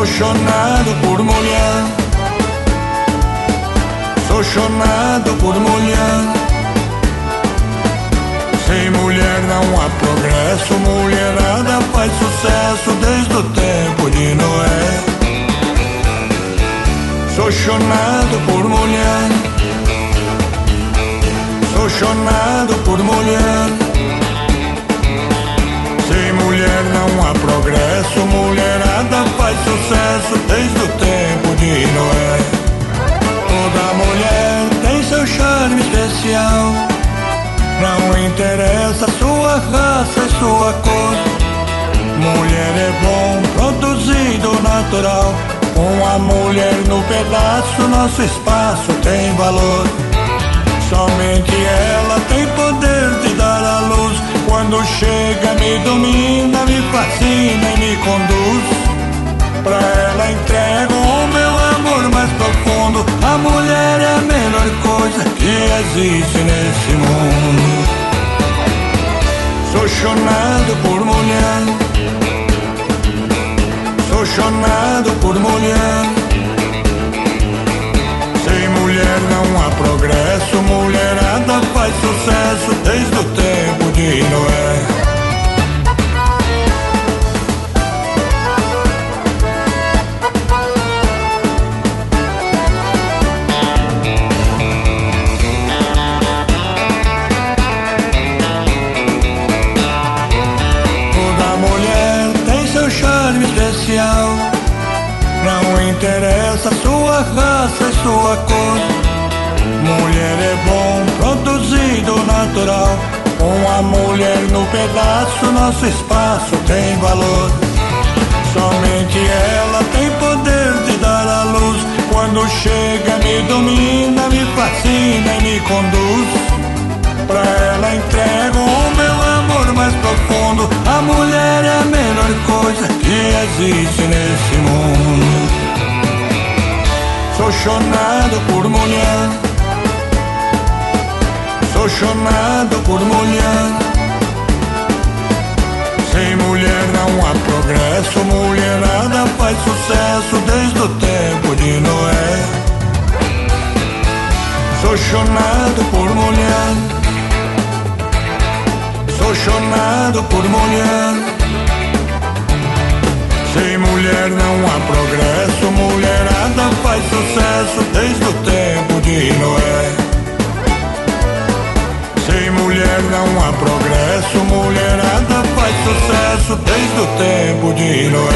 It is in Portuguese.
chonado por mulher, sou chonado por mulher. Sem mulher não há progresso, mulherada faz sucesso desde o tempo de Noé. Sou chonado por mulher, sou chonado por mulher. Sem mulher não há progresso, mulherada faz sucesso desde o tempo de Noé. Toda mulher tem seu charme especial, não interessa sua raça e sua cor. Mulher é bom, produzido natural. Com a mulher no pedaço, nosso espaço tem valor. Somente ela tem poder de dar a luz. Quando chega me domina, me fascina e me conduz. Pra ela entrego o meu amor mais profundo. A mulher é a melhor coisa que existe nesse mundo. Sou chonado por mulher, sou chonado por mulher. Sem mulher não há progresso, mulherada faz sucesso desde o tempo de Noé. Não interessa sua raça e sua cor. Mulher é bom, produzido natural. Com a mulher no pedaço, nosso espaço tem valor. Somente ela tem poder de dar a luz. Quando chega me domina, me fascina e me conduz. Pra ela entrego o meu amor mais profundo. A mulher é a melhor coisa que existe nesse mundo. Sou chonado por mulher, sou chonado por mulher. Sem mulher não há progresso, mulherada faz sucesso desde o tempo de Noé. Sou chonado por mulher, sou chonado por mulher. Sem mulher não há progresso, mulherada faz sucesso desde o tempo de Noé. Sem mulher não há progresso, mulherada faz sucesso desde o tempo de Noé.